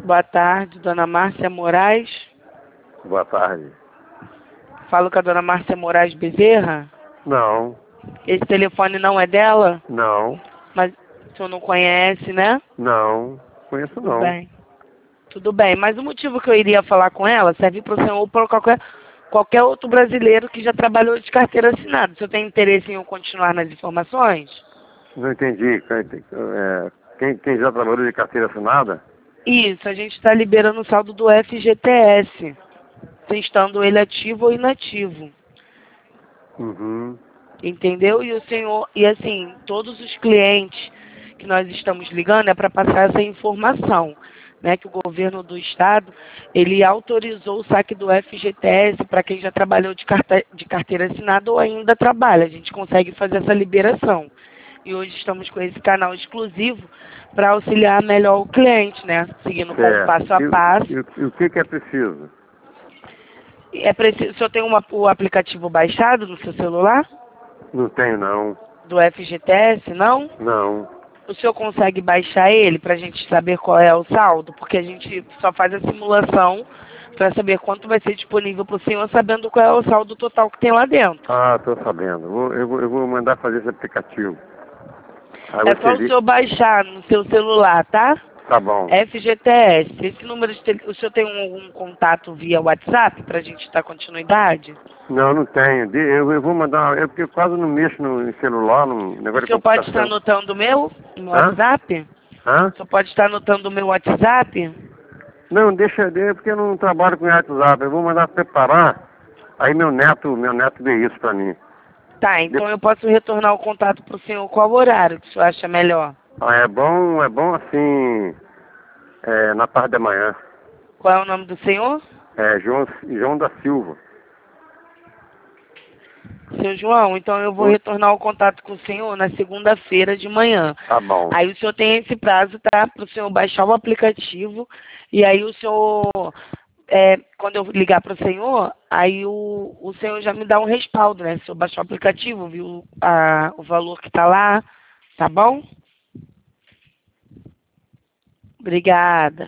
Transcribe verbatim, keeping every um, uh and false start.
Boa tarde, dona Márcia Moraes. Boa tarde. Falo com a dona Márcia Moraes Bezerra? Não. Esse telefone não é dela? Não. Mas o senhor não conhece, né? Não. Conheço Tudo não. bem. Tudo bem, mas o motivo que eu iria falar com ela serve para o senhor ou para qualquer, qualquer outro brasileiro que já trabalhou de carteira assinada. O senhor tem interesse em eu continuar nas informações? Não entendi. É, quem, quem já trabalhou de carteira assinada? Isso, a gente está liberando o saldo do F G T S, estando ele ativo ou inativo. Uhum. Entendeu? E o senhor, e assim, todos os clientes que nós estamos ligando é para passar essa informação, né? Que o governo do estado, ele autorizou o saque do F G T S para quem já trabalhou de, carta, de carteira assinada ou ainda trabalha. A gente consegue fazer essa liberação. E hoje estamos com esse canal exclusivo para auxiliar melhor o cliente, né? Seguindo com o passo a passo. E, e, e o que, que é preciso? É preciso, o senhor tem uma, o aplicativo baixado no seu celular? Não tenho, não. Do F G T S, não? Não. O senhor consegue baixar ele para a gente saber qual é o saldo? Porque a gente só faz a simulação para saber quanto vai ser disponível para o senhor, sabendo qual é o saldo total que tem lá dentro. Ah, estou sabendo. Vou, eu, vou, eu vou mandar fazer esse aplicativo. Aí É só o li... senhor baixar no seu celular, tá? Tá bom. F G T S. Esse número de tele... O senhor tem algum contato via WhatsApp para a gente dar continuidade? Não, não tenho. Eu, eu vou mandar. É porque eu quase não mexo no celular, no negócio O de senhor pode estar computação. anotando o meu no Hã? WhatsApp? Hã? O senhor pode estar anotando o meu WhatsApp? Não, deixa, deixa porque eu não trabalho com WhatsApp. Eu vou mandar preparar. Aí meu neto, meu neto vê isso pra mim. Tá, então eu posso retornar o contato para o senhor qual horário que o senhor acha melhor? Ah, é bom, é bom assim, é, na parte da manhã. Qual é o nome do senhor? É João, João da Silva. Seu João, então eu vou Oi? retornar o contato com o senhor na segunda-feira de manhã. Tá bom. Aí o senhor tem esse prazo, tá? Para o senhor baixar o aplicativo. E aí o senhor, é, quando eu ligar para o senhor, aí o, o senhor já me dá um respaldo, né? Se eu baixar o aplicativo, viu a, o valor que tá lá, tá bom? Obrigada.